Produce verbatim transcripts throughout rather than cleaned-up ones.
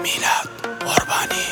میلاد قربانی.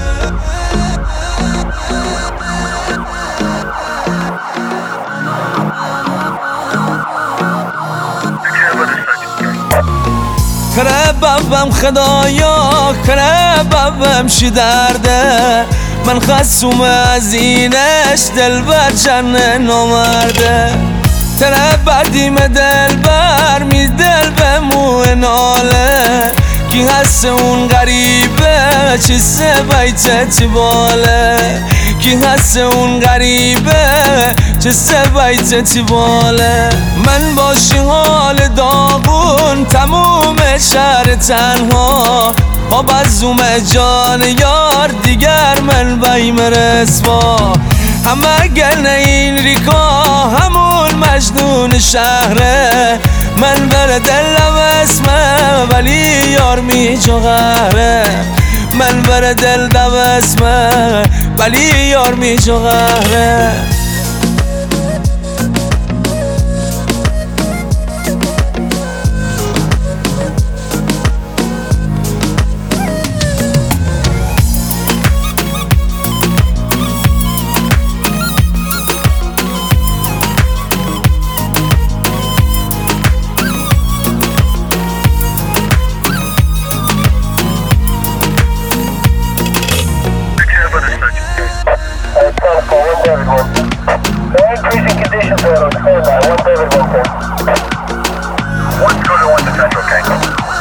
کنه بابم خدایا، کنه بابم شی درده، من خصوم از اینش دل بر جنه نمرده. تنه بردیم دل بر می دل به مو ناله، کی هست اون غریبه چی سه بیت چی باله، کی هست اون غریبه چه سه بیت چی باله. من باشی حال داغون تموم شهر تنها، آب از اوم جان یار دیگر من بیم رسوا. همه گل این ریکا همون مجنون شهره، من بر دلم اسمه ولی یار می جو قهره، من بر دل دم اسمه ولی یار می جو قهره. Increasing conditions are on standby. One David, one ten. One Scooter, one to Central Tango.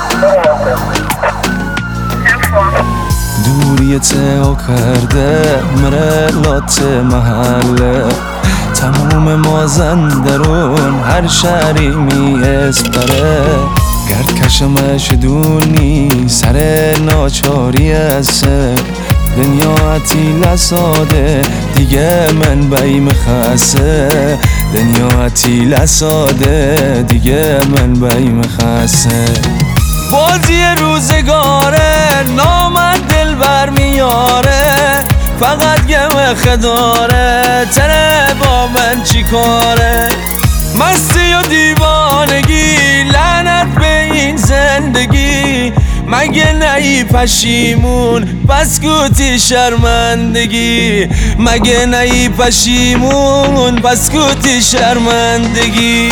دوری تو کرده مرلات محله، تموم مازندرون هر شهری می اسپره. گر کشمش دونی سر ناچاری اسه، دنیا عتیل ساده دیگه من بیم خسته، دنیا عتیل ساده دیگه من بیم خسته. بازی روزگاره نامد دل بر میاره، فقط گم خداره تنه با من چی کاره. مستی و دیوانگی لعنت به این زندگی، مگه نهی پشیمون پس گوتی شرمندگی، مگه نهی پشیمون پس گوتی شرمندگی.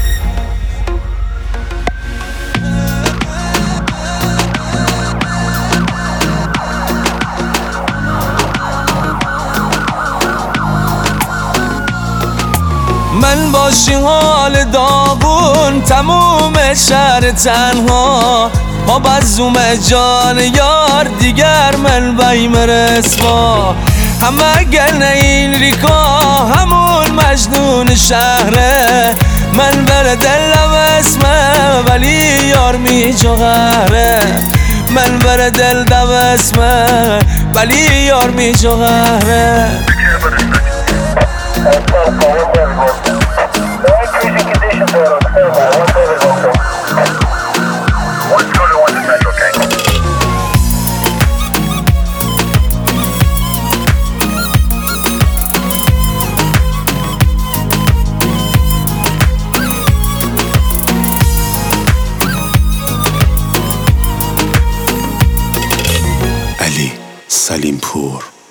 من باشی حال داغون تموم شهر تنها، آب از اوم جان یار دیگر من بیم رسوا. همه گل این ریکا همون مجنون شهره، من بر دلم اسمه ولی یار می جو قهره، من بر دل دم اسمه ولی یار می جو قهره. Increasing conditions are on standby. One David, one ten. One Scooter, one to Central Tango. علی سلیمپور.